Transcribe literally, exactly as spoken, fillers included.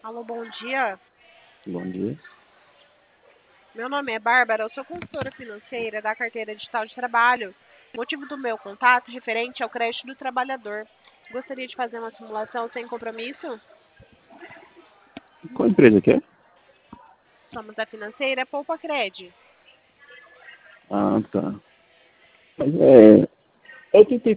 Alô, bom dia. Bom dia. Meu nome é Bárbara, eu sou consultora financeira da carteira digital de trabalho. O motivo do meu contato referente ao crédito do trabalhador. Gostaria de fazer uma simulação sem compromisso? Qual empresa que é? Somos da financeira Poupa Cred. Ah, tá. Mas é. Eu tentei